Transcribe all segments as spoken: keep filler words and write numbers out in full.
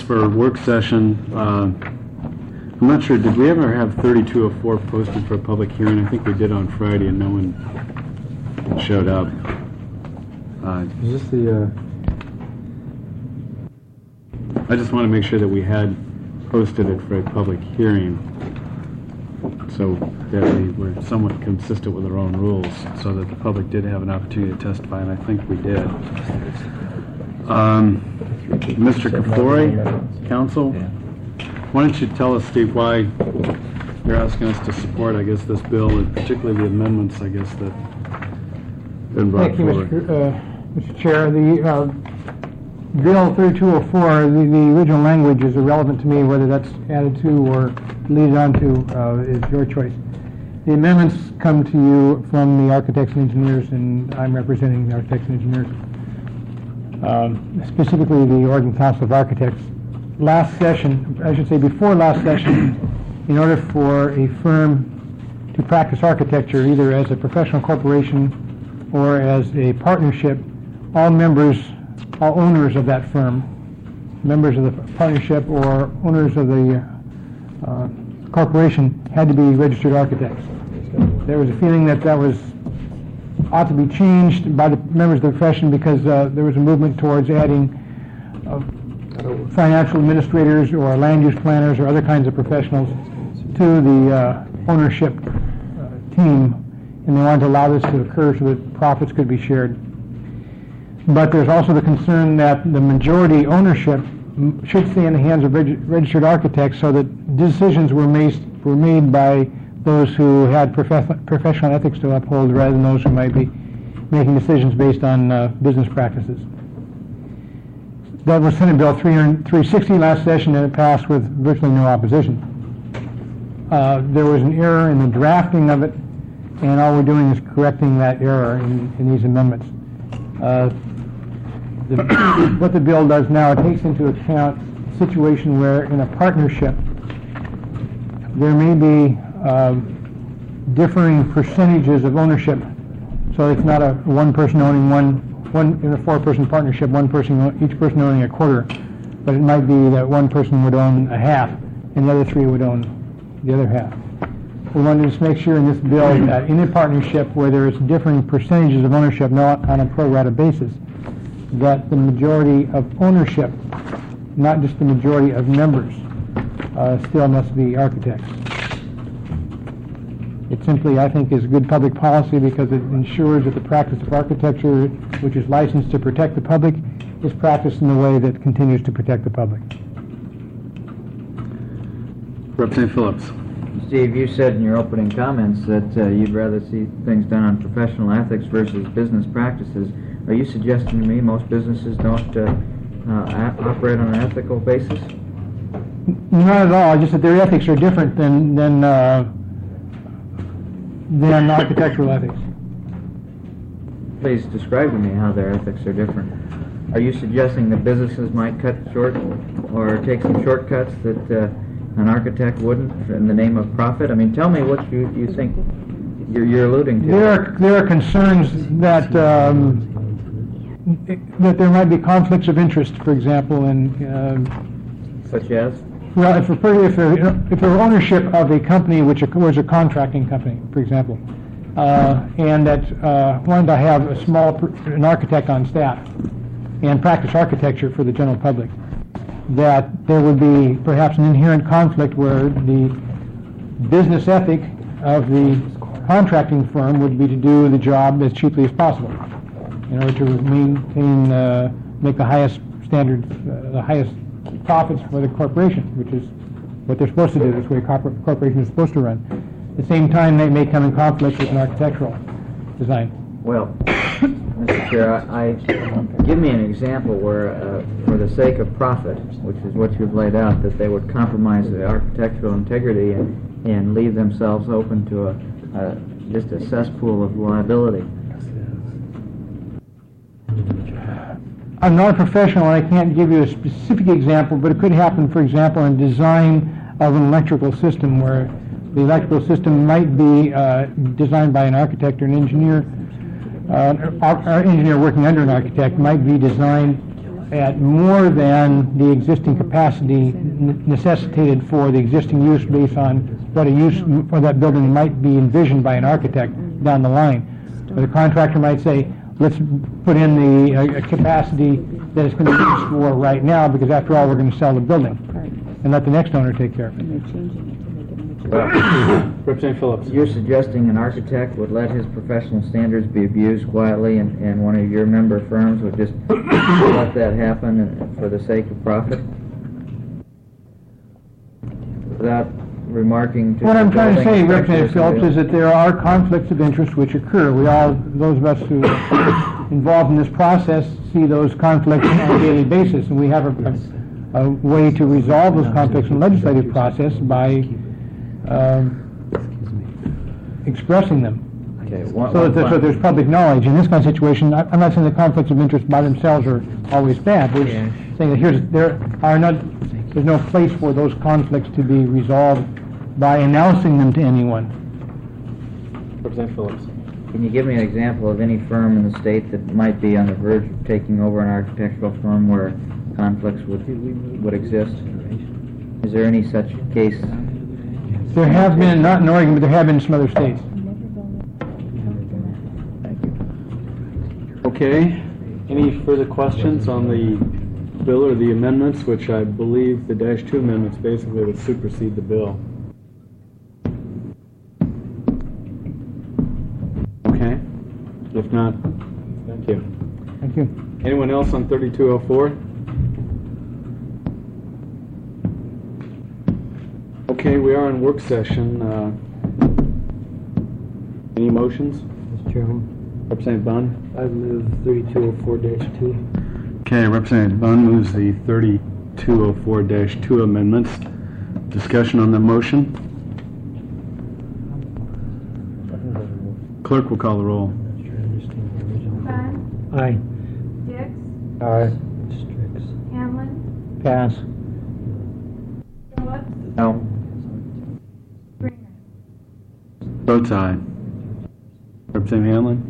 for work session. Uh, I'm not sure, did we ever have thirty-two oh four posted for a public hearing? I think we did on Friday and no one showed up. Uh, Is this the... Uh... I just want to make sure that we had posted it for a public hearing so that we were somewhat consistent with our own rules so that the public did have an opportunity to testify, and I think we did. Um, Mister Kafori, counsel, why don't you tell us, Steve, why you're asking us to support, I guess, this bill, and particularly the amendments, I guess, that have been brought Thank you, forward. Mister Uh, Mister Chair. The uh, Bill thirty-two oh four, the, the original language is irrelevant to me. Whether that's added to or deleted onto uh, is your choice. The amendments come to you from the architects and engineers, and I'm representing the architects and engineers, um, specifically the Oregon Council of Architects. Last session, I should say before last session, in order for a firm to practice architecture either as a professional corporation or as a partnership, all members all owners of that firm, members of the partnership or owners of the uh, corporation had to be registered architects. There was a feeling that that was ought to be changed by the members of the profession because uh, there was a movement towards adding uh, financial administrators or land use planners or other kinds of professionals to the uh, ownership uh, team, and they wanted to allow this to occur so that profits could be shared. But there's also the concern that the majority ownership should stay in the hands of reg- registered architects so that decisions were made, were made by those who had prof- professional ethics to uphold rather than those who might be making decisions based on uh, business practices. That was Senate Bill three sixty last session, and it passed with virtually no opposition. Uh, there was an error in the drafting of it, and all we're doing is correcting that error in, in these amendments. Uh, The, what the bill does now, it takes into account a situation where in a partnership there may be um, differing percentages of ownership. So it's not a one person owning one, one in a four-person partnership, one person, each person owning a quarter, but it might be that one person would own a half and the other three would own the other half. We want to just make sure in this bill that in a partnership where there is differing percentages of ownership, not on a pro rata basis, that the majority of ownership, not just the majority of members, uh, still must be architects. It simply, I think, is good public policy because it ensures that the practice of architecture, which is licensed to protect the public, is practiced in a way that continues to protect the public. Representative Phillips. Steve, you said in your opening comments that uh, you'd rather see things done on professional ethics versus business practices. Are you suggesting to me most businesses don't uh, uh, operate on an ethical basis? Not at all. Just that their ethics are different than than uh, than architectural ethics. Please describe to me how their ethics are different. Are you suggesting that businesses might cut short or take some shortcuts that uh, an architect wouldn't in the name of profit? I mean, tell me what you, you think you're, you're alluding to. There are there are concerns that. Um, that there might be conflicts of interest, for example, in uh, such as well, if there if there if there were ownership of a company which was a contracting company, for example, uh, and that uh, wanted to have a small an architect on staff and practice architecture for the general public, that there would be perhaps an inherent conflict where the business ethic of the contracting firm would be to do the job as cheaply as possible, in order to maintain, uh, make the highest standards, uh, the highest profits for the corporation, which is what they're supposed to do. That's the way a corpor- corporation is supposed to run. At the same time, they may come in conflict with an architectural design. Well, Mister Chair, I, I give me an example where, uh, for the sake of profit, which is what you've laid out, that they would compromise the architectural integrity and, and leave themselves open to a, a just a cesspool of liability. I'm not a professional and I can't give you a specific example, but it could happen, for example, in design of an electrical system where the electrical system might be uh, designed by an architect or an engineer. Uh, our, our engineer working under an architect might be designed at more than the existing capacity n- necessitated for the existing use based on what a use for that building might be envisioned by an architect down the line. But the contractor might say, let's put in the uh, capacity that it's going to be used for right now, because after all, we're going to sell the building, and let the next owner take care of it. And they're changing it to make it a mature. Representative Phillips. You're suggesting an architect would let his professional standards be abused quietly, and, and one of your member firms would just let that happen for the sake of profit? Without remarking to What the I'm trying to building say, inspector Representative or Phillips, somebody is that there are conflicts of interest which occur. We all, those of us who are involved in this process, see those conflicts on a daily basis, and we have a, a, a way to resolve those conflicts in the legislative process by um, expressing them. Okay, one, So one that there's, so final- there's public knowledge. In this kind of situation, I- I'm not saying the conflicts of interest by themselves are always bad. We're Yeah. saying that here's, there are not, there's no place for those conflicts to be resolved by announcing them to anyone. Representative Phillips. Can you give me an example of any firm in the state that might be on the verge of taking over an architectural firm where conflicts would would exist? Is there any such case? There have been, not in Oregon, but there have been in some other states. Okay. Any further questions on the bill or the amendments, which I believe the dash two amendments basically would supersede the bill? Okay. If not, thank you. Thank you. Anyone else on thirty-two oh four? Okay, we are in work session. Uh, any motions? Mister Chairman, Representative Bunn? I move thirty-two oh four dash two. Okay, Representative Bunn moves the thirty-two oh four dash two amendments. Discussion on the motion? Clerk will call the roll. Bond, Aye. Dix, Aye. Hamlin, Pass. Phillips, No. Springer. Votes aye. Representative Hanlon?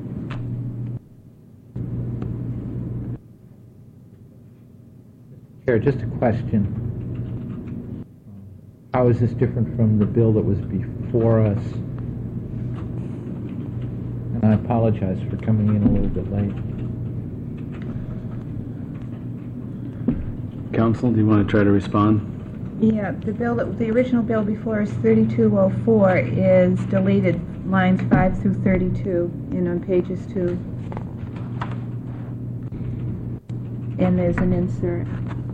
Chair, just a question. How is this different from the bill that was before us? And I apologize for coming in a little bit late. Counsel, do you want to try to respond? Yeah, the bill, that the original bill before us, thirty-two oh four, is deleted lines five through thirty-two, and on pages two. And there's an insert.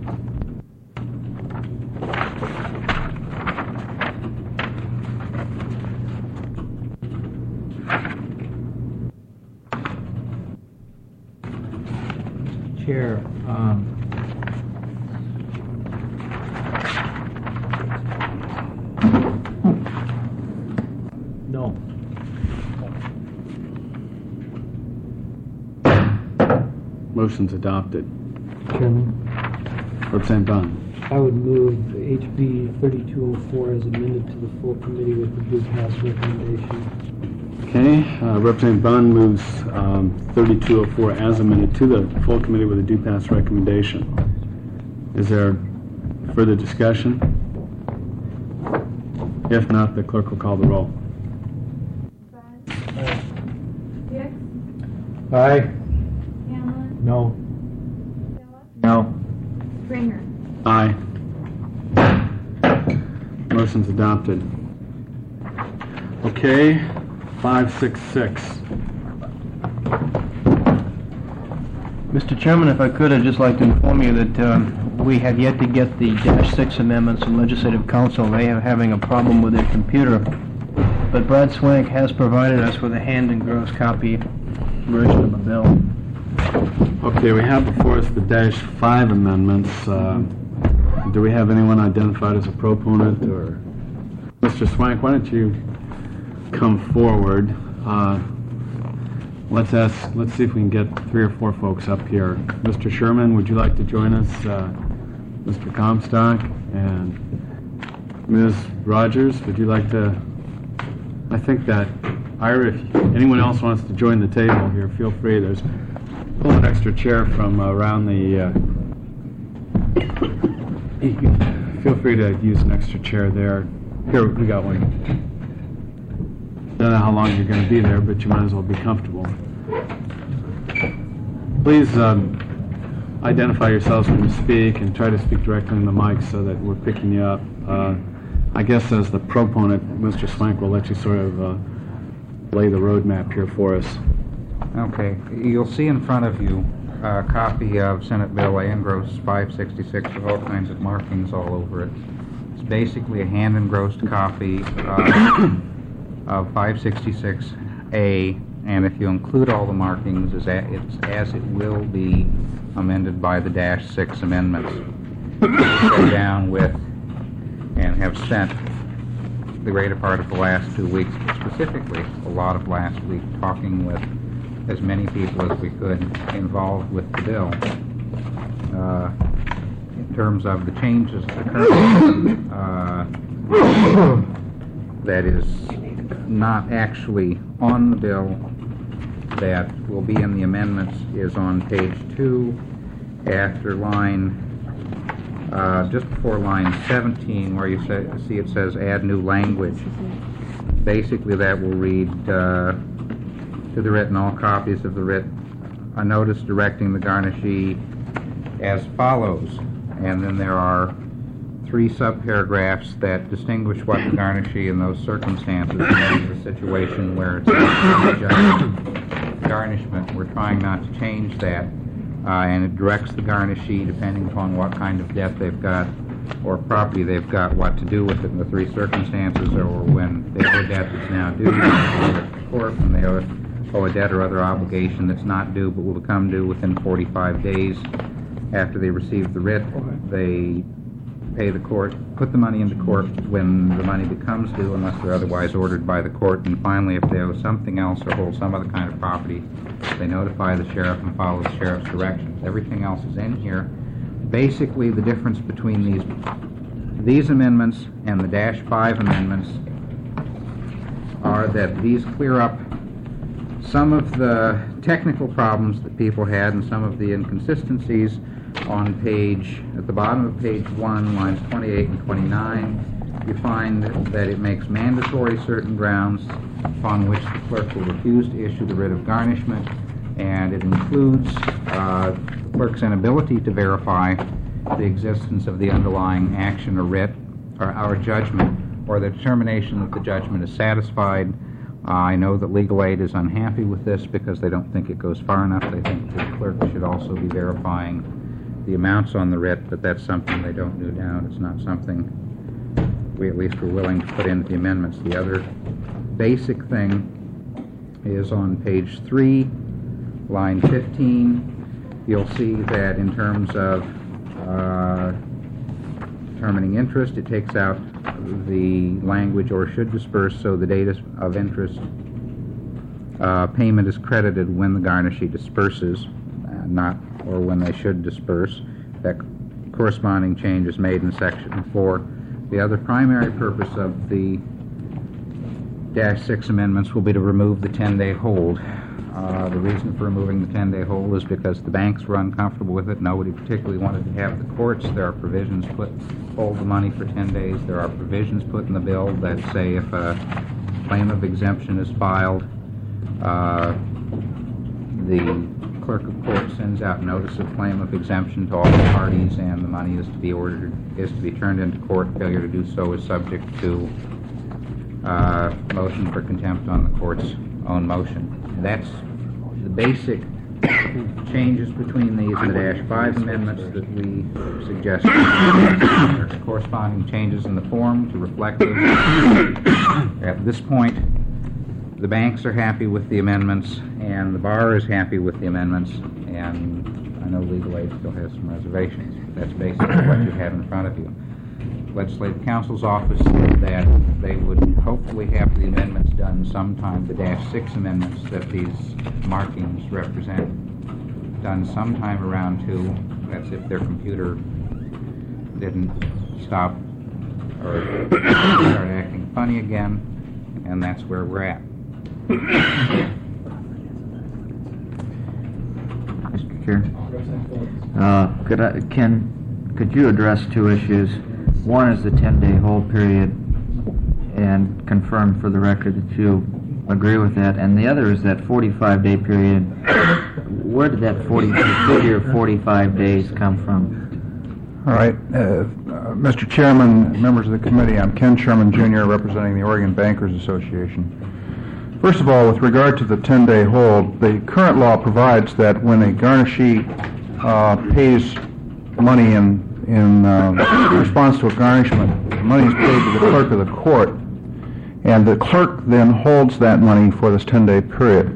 Chair, um, no. Motion's adopted. Chairman, Representative Bunn? I would move H B thirty-two oh four as amended to the full committee with the blue pass recommendation. Okay, uh, Representative Bunn moves um, thirty-two oh four as amended to the full committee with a due pass recommendation. Is there further discussion? If not, the clerk will call the roll. Bond, Dix, Aye. Hamlin, No. Phillips, No. Springer. Aye. Motion's adopted. Okay, five six six. Mister Chairman, if I could, I'd just like to inform you that um, we have yet to get the Dash six amendments from Legislative Council. They are having a problem with their computer. But Brad Swank has provided us with a hand engrossed copy version of the bill. Okay, we have before us the dash five amendments. Uh, do we have anyone identified as a proponent, or Mister Swank? Why don't you come forward? Uh, let's ask. Let's see if we can get three or four folks up here. Mister Sherman, would you like to join us? Uh, Mister Comstock and Miz Rogers, would you like to? I think that Ira, if anyone else wants to join the table here, feel free. There's pull an extra chair from around the, uh, you can- feel free to use an extra chair there. Here, we got one. Don't know how long you're going to be there, but you might as well be comfortable. Please um, identify yourselves when you speak and try to speak directly in the mic so that we're picking you up. Uh, I guess as the proponent, Mister Swank will let you sort of uh, lay the roadmap here for us. Okay, you'll see in front of you a copy of Senate Bill A. Engrossed five sixty-six with all kinds of markings all over it. It's basically a hand-engrossed copy uh, of five sixty-six A, and if you include all the markings, it's as it will be amended by the dash six amendments. We sat down with and have spent the greater part of the last two weeks, specifically a lot of last week, talking with as many people as we could involved with the bill. Uh, in terms of the changes that occur, uh, that is not actually on the bill, that will be in the amendments, is on page two, after line, uh, just before line seventeen, where you say, see it says add new language. Basically, that will read, uh, to the writ and all copies of the writ, a notice directing the garnishee as follows. And then there are three subparagraphs that distinguish what the garnishee in those circumstances is a situation where it's a garnishment. We're trying not to change that. Uh, and it directs the garnishee, depending upon what kind of debt they've got or property they've got, what to do with it in the three circumstances, or when they owe a debt that's now due to the court, when they owe owe a debt or other obligation that's not due but will become due within forty-five days after they receive the writ. They pay the court, put the money into court when the money becomes due unless they're otherwise ordered by the court. And finally, if they owe something else or hold some other kind of property, they notify the sheriff and follow the sheriff's directions. Everything else is in here. Basically, the difference between these these amendments and the dash five amendments are that these clear up some of the technical problems that people had and some of the inconsistencies on page, at the bottom of page one, lines twenty-eight and twenty-nine. You find that it makes mandatory certain grounds upon which the clerk will refuse to issue the writ of garnishment, and it includes uh, the clerk's inability to verify the existence of the underlying action or writ or our judgment, or the determination that the judgment is satisfied. Uh, I know that Legal Aid is unhappy with this because they don't think it goes far enough. They think the clerk should also be verifying the amounts on the writ, but that's something they don't do now. It's not something we at least were willing to put into the amendments. The other basic thing is on page three, line fifteen. You'll see that in terms of uh, determining interest, it takes out the language "or should disperse," so the date of interest uh, payment is credited when the garnishee disperses, uh, not or when they should disperse. That corresponding change is made in section four. The other primary purpose of the dash six amendments will be to remove the ten-day hold. Uh, the reason for removing the ten-day hold is because the banks were uncomfortable with it. Nobody particularly wanted to have the courts. There are provisions put hold the money for ten days. There are provisions put in the bill that say if a claim of exemption is filed, uh, the clerk of court sends out notice of claim of exemption to all the parties, and the money is to be ordered, is to be turned into court. Failure to do so is subject to uh, motion for contempt on the court's own motion. That's the basic changes between these and the dash five amendments that we suggested. There's corresponding changes in the form to reflect those. At this point, the banks are happy with the amendments, and the bar is happy with the amendments, and I know Legal Aid still has some reservations. That's basically what you have in front of you. Legislative Counsel's office said that they would hopefully have the amendments done sometime, the dash six amendments that these markings represent, done sometime around two. That's if their computer didn't stop or start acting funny again, and that's where we're at. Mister Chair. Uh, Could I, Ken, could you address two issues? One is the ten-day hold period, and confirm for the record that you agree with that, and the other is that forty-five day period. Where did that forty, the figure of forty-five days come from? All right. Uh, uh, Mister Chairman, members of the committee, I'm Ken Sherman, Junior, representing the Oregon Bankers Association. First of all, with regard to the ten-day hold, the current law provides that when a garnishee uh, pays money in, in uh, response to a garnishment, the money is paid to the clerk of the court, and the clerk then holds that money for this ten-day period.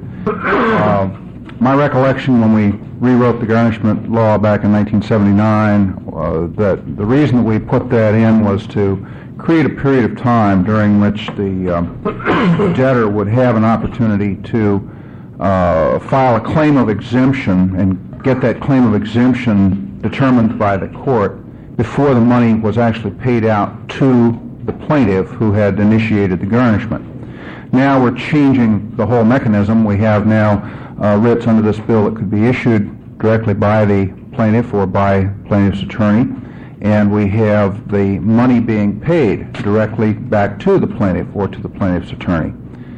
Uh, my recollection when we rewrote the garnishment law back in nineteen seventy-nine, uh, that the reason that we put that in was to create a period of time during which the um, debtor would have an opportunity to uh, file a claim of exemption and get that claim of exemption determined by the court before the money was actually paid out to the plaintiff who had initiated the garnishment. Now we're changing the whole mechanism. We have now uh, writs under this bill that could be issued directly by the plaintiff or by plaintiff's attorney, and we have the money being paid directly back to the plaintiff or to the plaintiff's attorney.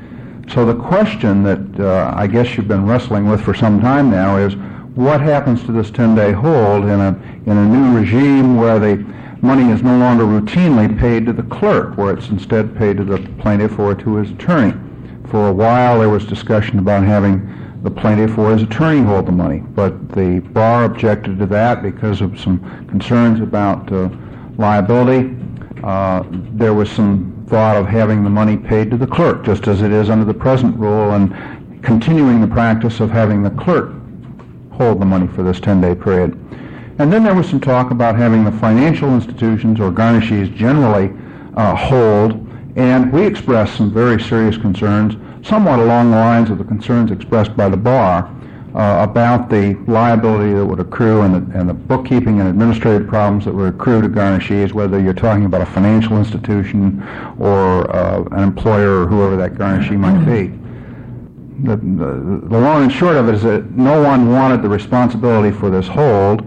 So the question that uh, I guess you've been wrestling with for some time now is, what happens to this ten-day hold in a in a new regime where the money is no longer routinely paid to the clerk, where it's instead paid to the plaintiff or to his attorney? For a while there was discussion about having the plaintiff or his attorney hold the money, but the bar objected to that because of some concerns about uh, liability. Uh, there was some thought of having the money paid to the clerk, just as it is under the present rule, and continuing the practice of having the clerk hold the money for this ten-day period. And then there was some talk about having the financial institutions or garnishees generally uh, hold, and we expressed some very serious concerns, somewhat along the lines of the concerns expressed by the bar uh, about the liability that would accrue and the, and the bookkeeping and administrative problems that would accrue to garnishees, whether you're talking about a financial institution or uh, an employer or whoever that garnishee might be. The, the, the long and short of it is that no one wanted the responsibility for this hold,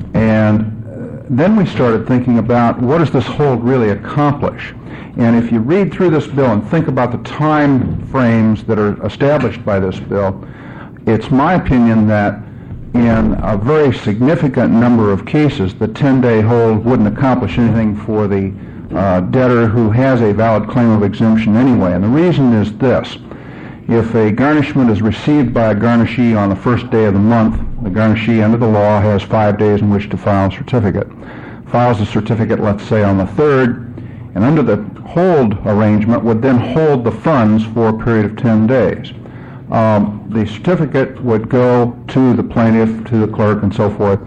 and then we started thinking about, what does this hold really accomplish? And if you read through this bill and think about the time frames that are established by this bill, it's my opinion that in a very significant number of cases, the ten-day hold wouldn't accomplish anything for the uh, debtor who has a valid claim of exemption anyway. And the reason is this. If a garnishment is received by a garnishee on the first day of the month, the garnishee under the law has five days in which to file a certificate. Files the certificate, let's say, on the third, and under the hold arrangement would then hold the funds for a period of ten days. Um, the certificate would go to the plaintiff, to the clerk, and so forth,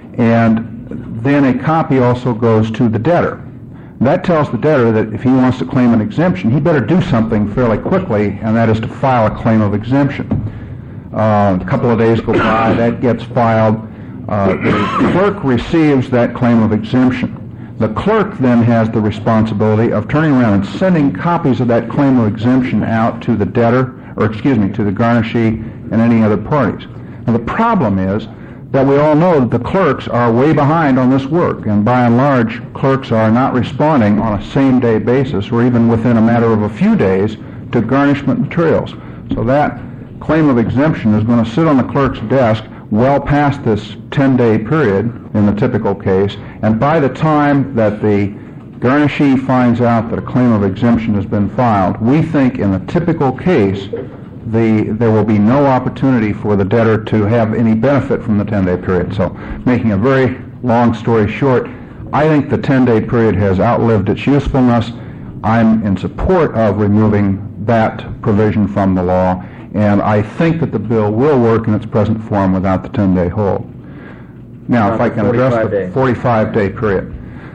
and then a copy also goes to the debtor. That tells the debtor that if he wants to claim an exemption, he better do something fairly quickly, and that is to file a claim of exemption. Uh, a couple of days go by, that gets filed. Uh, the clerk receives that claim of exemption. The clerk then has the responsibility of turning around and sending copies of that claim of exemption out to the debtor, or excuse me, to the garnishee and any other parties. Now the problem is that we all know that the clerks are way behind on this work, and by and large, clerks are not responding on a same-day basis or even within a matter of a few days to garnishment materials. So that claim of exemption is going to sit on the clerk's desk well past this ten-day period in the typical case, and by the time that the garnishee finds out that a claim of exemption has been filed, we think in the typical case the there will be no opportunity for the debtor to have any benefit from the ten-day period. So, making a very long story short, I think the ten-day period has outlived its usefulness. I'm in support of removing that provision from the law, and I think that the bill will work in its present form without the ten-day hold. Now, if I can address the forty-five day period.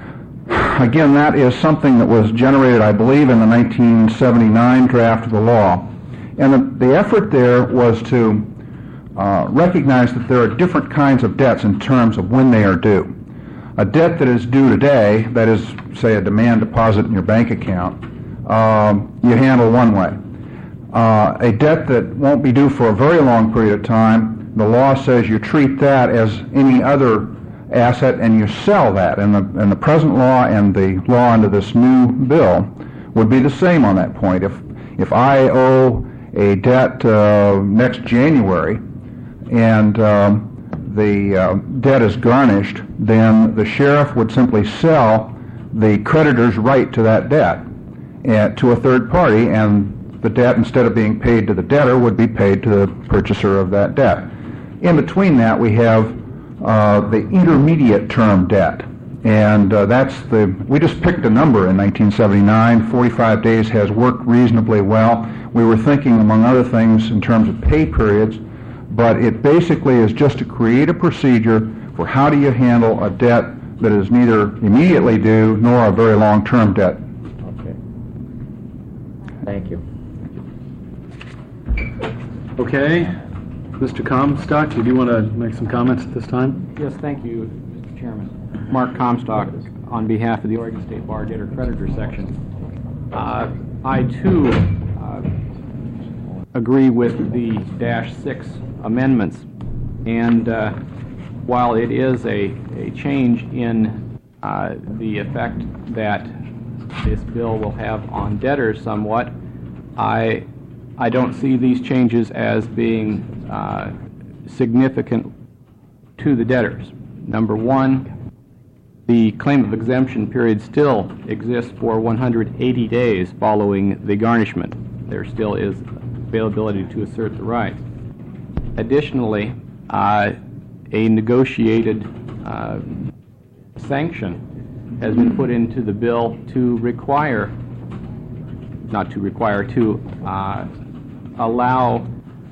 Again, that is something that was generated, I believe, in the nineteen seventy-nine draft of the law. And the, the effort there was to uh, recognize that there are different kinds of debts in terms of when they are due. A debt that is due today, that is, say, a demand deposit in your bank account, um, you handle one way. Uh, a debt that won't be due for a very long period of time, the law says you treat that as any other asset and you sell that. And the, and the present law and the law under this new bill would be the same on that point. If, if I owe a debt uh, next January and um, the uh, debt is garnished, then the sheriff would simply sell the creditor's right to that debt uh, to a third party, and the debt, instead of being paid to the debtor, would be paid to the purchaser of that debt. In between that, we have uh, the intermediate term debt, and uh, that's the, we just picked a number in nineteen seventy-nine. forty-five days has worked reasonably well. We were thinking, among other things, in terms of pay periods, but it basically is just to create a procedure for how do you handle a debt that is neither immediately due nor a very long-term debt. Okay. Thank you. Okay. Mister Comstock, do you want to make some comments at this time? Yes, thank you, Mister Chairman. Mark Comstock, on behalf of the Oregon State Bar Debtor Creditor Section. Uh, I, too, uh, agree with the dash six amendments, and uh, while it is a, a change in uh, the effect that this bill will have on debtors somewhat, I, I don't see these changes as being uh, significant to the debtors. Number one, the claim of exemption period still exists for one hundred eighty days following the garnishment. There still is availability to assert the rights. Additionally, uh, a negotiated uh, sanction has been put into the bill to require, not to require, to uh, allow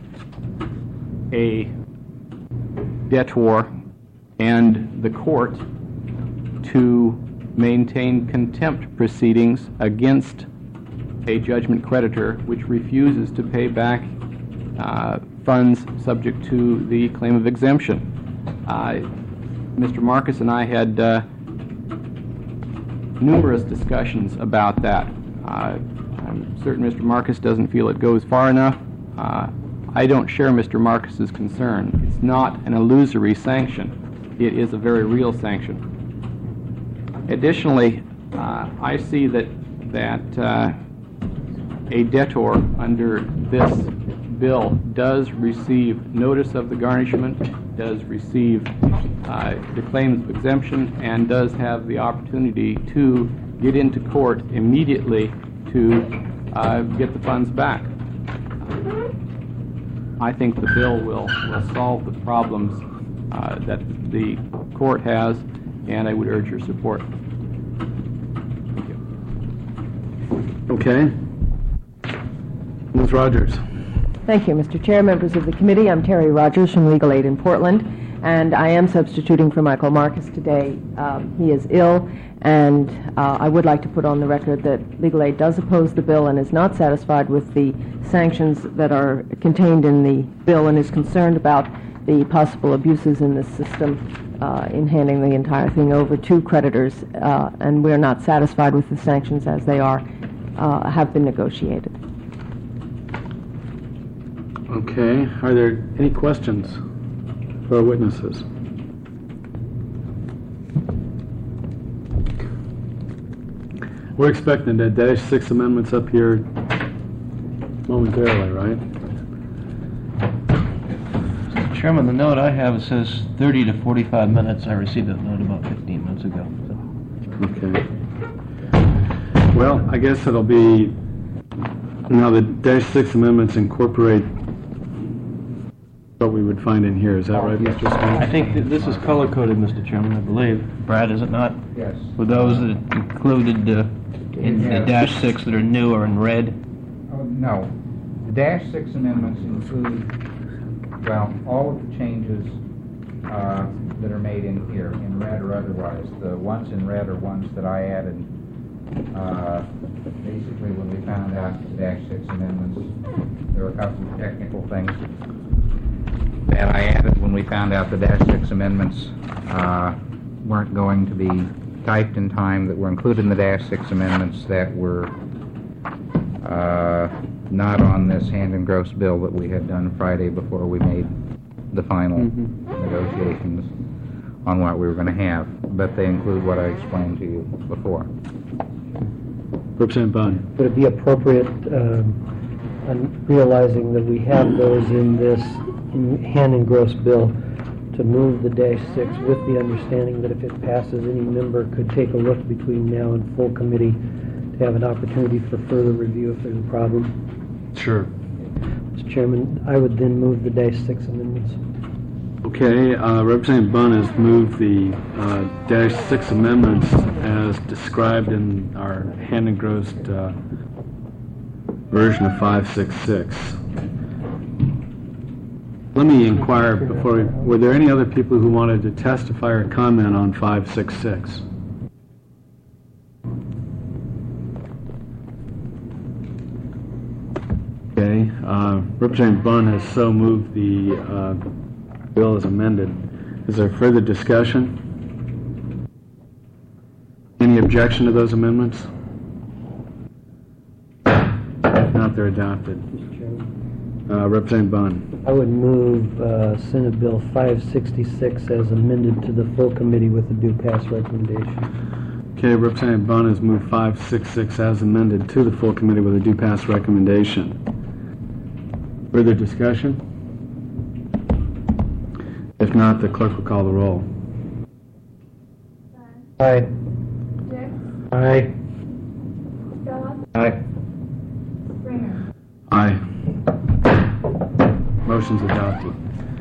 a debtor and the court to maintain contempt proceedings against a judgment creditor which refuses to pay back uh, funds subject to the claim of exemption. Uh, Mister Marcus and I had uh, numerous discussions about that. Uh, I'm certain Mister Marcus doesn't feel it goes far enough. Uh, I don't share Mister Marcus's concern. It's not an illusory sanction. It is a very real sanction. Additionally, uh, I see that that uh, a debtor under this bill does receive notice of the garnishment, does receive uh, the claims of exemption, and does have the opportunity to get into court immediately to uh, get the funds back. I think the bill will, will solve the problems uh, that the court has, and I would urge your support. Thank you. Okay. Miz Rogers. Thank you, Mister Chair, members of the committee. I'm Terry Rogers from Legal Aid in Portland, and I am substituting for Michael Marcus today. Um, he is ill, and uh, I would like to put on the record that Legal Aid does oppose the bill and is not satisfied with the sanctions that are contained in the bill and is concerned about the possible abuses in this system uh, in handing the entire thing over to creditors, uh, and we're not satisfied with the sanctions as they are, uh, have been negotiated. Okay. Are there any questions for our witnesses? We're expecting the dash six amendments up here momentarily, right? Mister Chairman, the note I have says thirty to forty-five minutes. I received that note about fifteen minutes ago. So. Okay. Well, I guess it'll be, now the dash six amendments incorporate what we would find in here. Is that right, Mister Stone? I think that this is color-coded, Mister Chairman, I believe. Brad, is it not? Yes. With those that included uh, in the Yeah. dash six that are new or in red? Oh, no. The dash six amendments include, well, all of the changes uh, that are made in here, in red or otherwise. The ones in red are ones that I added uh, basically when we found out the dash six amendments. There were a couple of technical things that I added when we found out the dash six amendments uh, weren't going to be typed in time, that were included in the dash six amendments that were uh, not on this hand and gross bill that we had done Friday before we made the final Mhm. negotiations on what we were going to have, but they include what I explained to you before. Representative Bunn. Would it be appropriate, um, on realizing that we have those in this in hand engrossed bill, to move the dash six with the understanding that if it passes, any member could take a look between now and full committee to have an opportunity for further review if there's a problem? Sure. Mister Chairman, I would then move the dash six amendments. Okay, uh, Representative Bunn has moved the uh, dash six amendments as described in our hand engrossed uh, version of five six six. Let me inquire before, we, were there any other people who wanted to testify or comment on five six six? Okay, uh, Representative Bunn has so moved the uh, bill as amended. Is there further discussion? Any objection to those amendments? If not, they're adopted. Mister Chairman, Uh, Representative Bunn. I would move uh, Senate Bill five sixty-six as amended to the full committee with a due pass recommendation. Okay, Representative Bunn has moved five sixty-six as amended to the full committee with a due pass recommendation. Further discussion? If not, the clerk will call the roll. Aye. Dick, Aye. Phillips, Aye. Springer. Aye. Motion's adopted.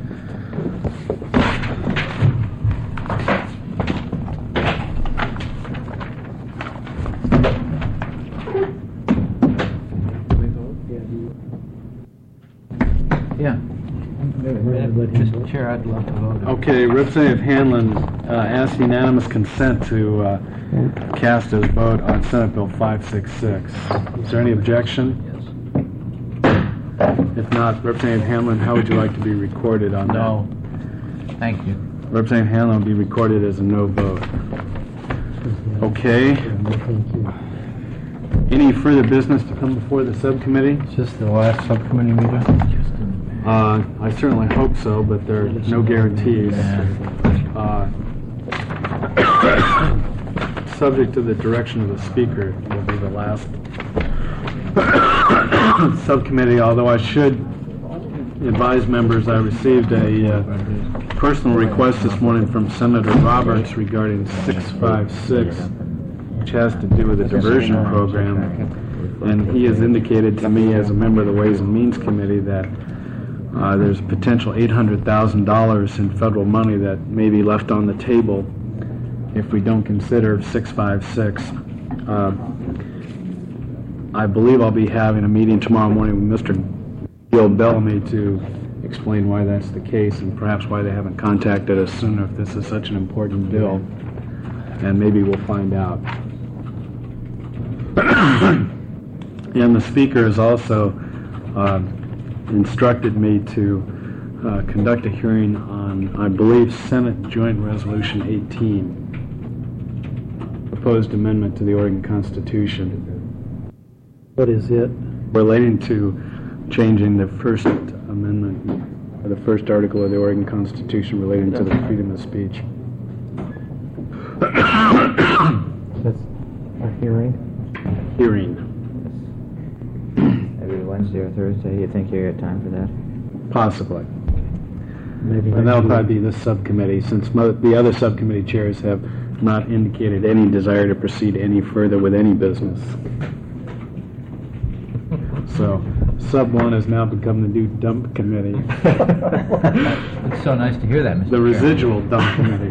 Yeah. Mister Chair, I'd love to vote. Okay, Representative Hanlon uh, asked unanimous consent to uh, cast his vote on Senate Bill five sixty-six. Is there any objection? If not, Representative Hanlon, how would you like to be recorded on that? No. Thank you. Representative Hanlon will be recorded as a no vote. Okay. Thank you. Any further business to come before the subcommittee? Is this the last subcommittee meeting? Uh, I certainly hope so, but there are no guarantees. Uh, subject to the direction of the speaker, will be the last subcommittee, although I should advise members I received a uh, personal request this morning from Senator Roberts regarding six five six, which has to do with the diversion program. And he has indicated to me as a member of the Ways and Means Committee that uh, there's potential eight hundred thousand dollars in federal money that may be left on the table if we don't consider six five six. Uh, I believe I'll be having a meeting tomorrow morning with Mister Gil Bellamy to explain why that's the case and perhaps why they haven't contacted us sooner if this is such an important bill. And maybe we'll find out. And the speaker has also uh, instructed me to uh, conduct a hearing on, I believe, Senate Joint Resolution eighteen, proposed amendment to the Oregon Constitution, What is it? relating to changing the First Amendment, or the first article of the Oregon Constitution relating to the freedom of speech. That's a hearing? Hearing. Maybe Wednesday or Thursday. You think you got time for that? Possibly. Maybe And that'll next probably week. be this subcommittee, since mo- the other subcommittee chairs have not indicated any desire to proceed any further with any business. So, sub one has now become the new dump committee, It's so nice to hear that, Mister the residual dump committee,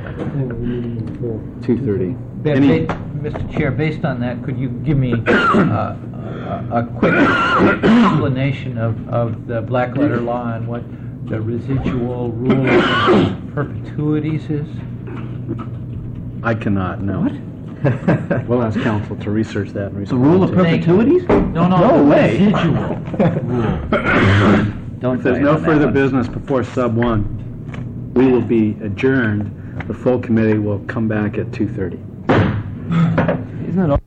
two thirty. Any, Mister Chair, based on that, could you give me uh, a a quick explanation of, of the black letter law and what the residual rule of perpetuities is? I cannot, no. What? We'll ask counsel to research that and The respond rule of to it. perpetuities? No, no, No the way. residual rule. Don't If there's try no on that further one. business before sub one, we will be adjourned. The full committee will come back at two thirty. Isn't it all?